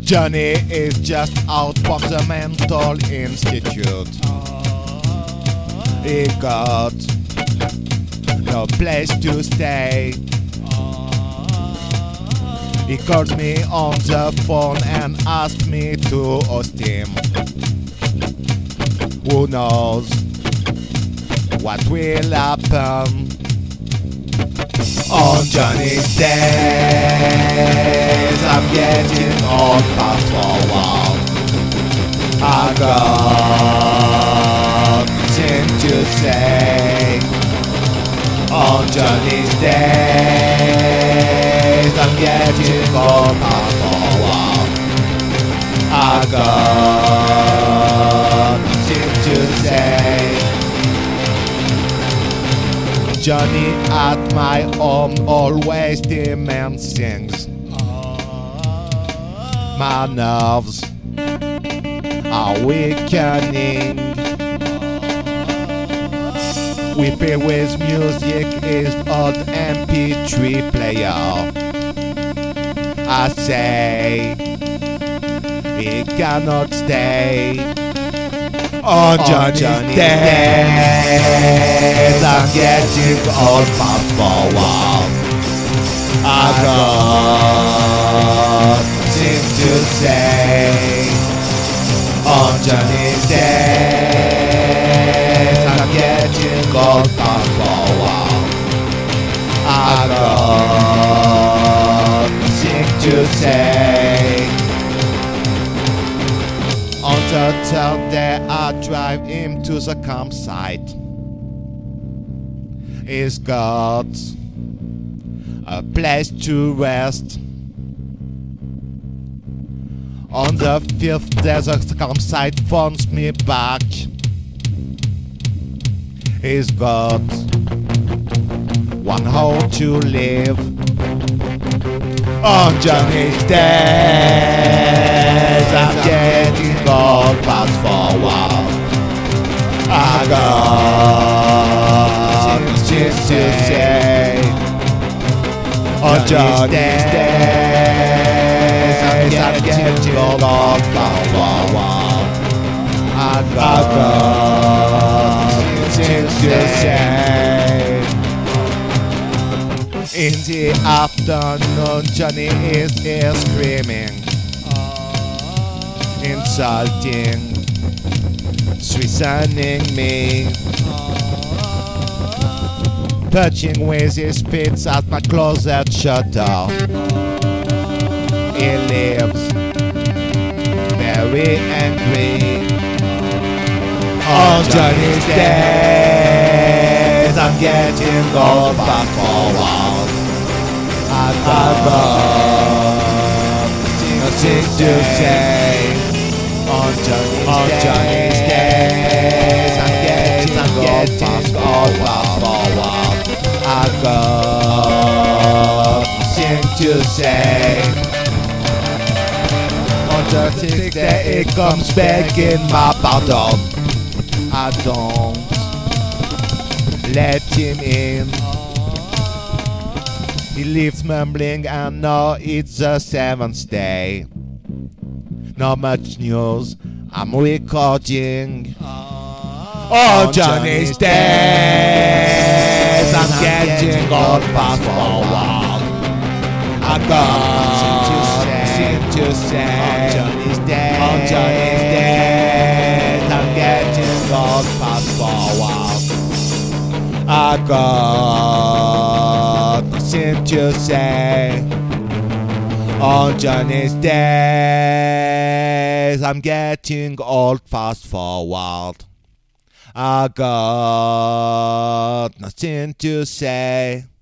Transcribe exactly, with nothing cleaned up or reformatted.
Johnny is just out from the mental institute. He got no place to stay. He calls me on the phone and asks me to host him. Who knows what will happen on Johnny's days? I'm getting old fast forward. I got nothing to say on Johnny's days. I'm getting old fast forward. I got nothing to say. Johnny at my home always demands things. My nerves are weakening. We play with music is old M P three player. I say he cannot stay on Johnny's days. I'm getting old fast forward. I got nothing to say on Johnny's days. I'm getting old fast forward. I got nothing to say. On the third day I drive him to the campsite. He's got a place to rest. On the fifth day the campsite phones me back. He's got one hole to live on Johnny's days. I'm getting old fast forward. I got nothing to say on Johnny's days. I'm getting old fast forward. I got nothing to say. In the afternoon, Johnny is here screaming, insulting, threatening me, punching with his feet at my closet shutter. He lives very angry on Johnny's days. I'm getting old fast forward. I got nothing to say on Johnny's days. I'm getting old fast forward. I got nothing to say. On the sixth day it comes back in my pardon. I don't let him in. He leaves mumbling and now it's the seventh day. Not much news, I'm recording on Johnny's days. I'm getting old fast forward. I got nothing to say on Johnny's days. I'm getting old fast forward. I got nothing to say on Johnny's days. I'm getting old fast forward. I got nothing to say.